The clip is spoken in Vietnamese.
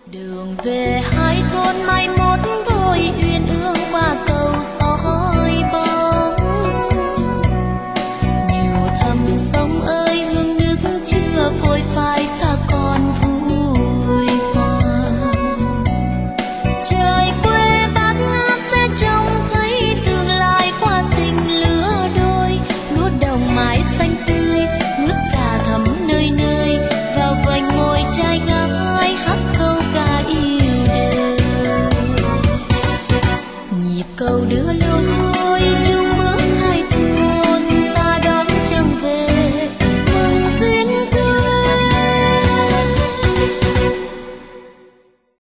Đường về hai thôn mai một đôi uyên ương qua cầu soi bóng. Nhiều thăm sông ơi hương nước chưa phôi phai ta còn vui hoang. Trời quê bát ngát sẽ trông thấy tương lai qua tình lứa đôi. Lúa đồng mái xanh tươi nước cà thắm nơi nơi vào vành môi trai gái hát câu ca yêu đời. Nhịp cầu đưa lối chung